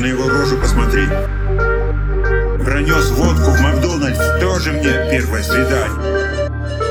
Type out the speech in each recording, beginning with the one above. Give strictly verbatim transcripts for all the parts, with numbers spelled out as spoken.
на его рожу посмотри. Пронес водку в Макдональдс, тоже мне первое свидание.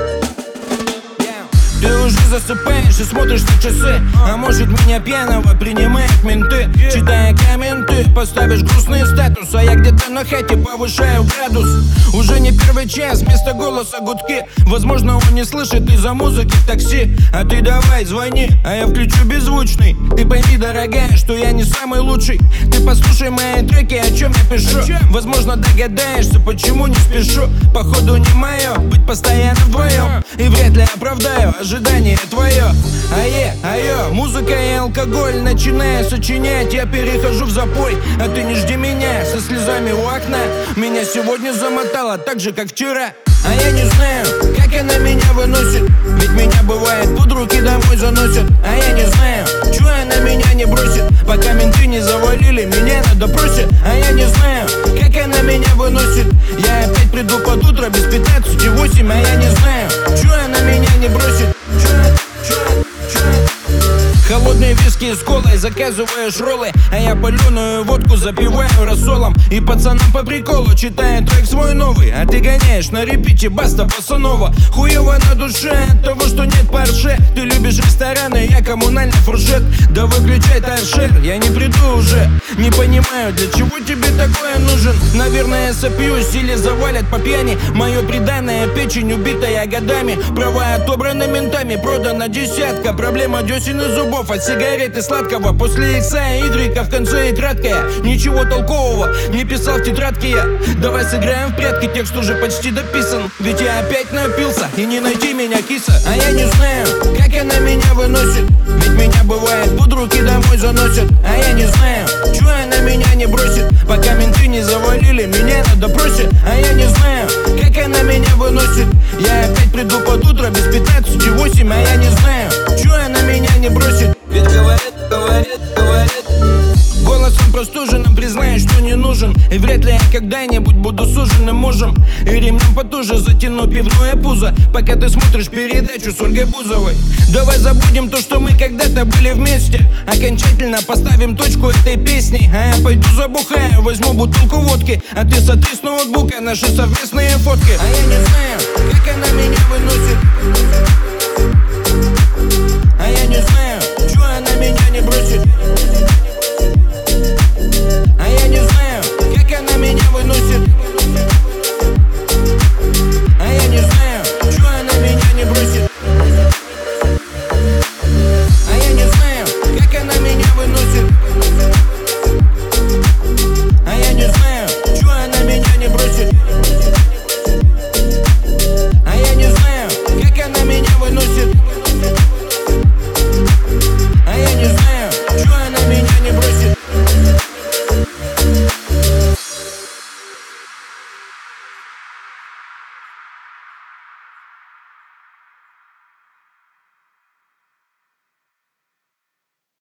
Ты уже засыпаешь и смотришь на часы. А может, меня пьяного принимают менты. Читая комменты, поставишь грустный статус. А я где-то на хате повышаю градус. Уже не первый час, вместо голоса гудки. Возможно, он не слышит из-за музыки в такси. А ты давай звони, а я включу беззвучный. Ты пойми, дорогая, что я не самый лучший. Ты послушай мои треки, о чем я пишу. Возможно, догадаешься, почему не спешу. Походу не мое, быть постоянно вдвоем. И вряд ли оправдаю ожидание твое. Ае, айо, музыка и алкоголь. Начиная сочинять, я перехожу в запой. А ты не жди меня со слезами у окна. Меня сегодня замотало так же, как вчера. А я не знаю, как она меня выносит. Ведь меня бывает под руки домой заносят. А я не знаю, чё она меня не бросит. Пока менты не завалили меня на допросе. А я не знаю, как она меня выносит. Я опять приду под утро без пятнадцати восемь. А я не знаю, чё она меня не бросит. Холодные виски с колой, заказываешь роллы. А я паленую водку запиваю рассолом. И пацанам по приколу читаю трек свой новый. А ты гоняешь на репите баста босанова. Хуево на душе от того, что нет парше. Ты любишь рестораны, я коммунальный фуршет. Да выключай торшер, я не приду уже. Не понимаю, для чего тебе такое нужен. Наверное, сопьюсь или завалят по пьяни. Мое преданное, печень убитая годами. Права отобраны ментами, продана десятка. Проблема десен и зубов. От сигареты сладкого, после икса и игрека в конце и краткая. Ничего толкового не писал в тетрадке я. Давай сыграем в прятки, текст уже почти дописан. Ведь я опять напился, и не найти меня, киса. А я не знаю, как она меня выносит. Ведь меня бывает под руки домой заносят. А я не знаю, чё она меня не бросит. Пока менты не завалили меня на допросе. А я не знаю, как она меня выносит. Я опять приду под утро без пятнадцати восемь. А я не знаю, чё она меня не бросит. Ведь говорят, говорят, говорят. Голосом простуженным признаюсь, что не нужен. И вряд ли я когда-нибудь буду суженным мужем. И ремнем потуже затяну пивное пузо. Пока ты смотришь передачу с Ольгой Бузовой. Давай забудем то, что мы когда-то были вместе. Окончательно поставим точку этой песни. А я пойду забухаю, возьму бутылку водки. А ты сотри с ноутбука наши совместные фотки. А я не знаю, как она меня выносит. А я не знаю, чё она меня не бросит.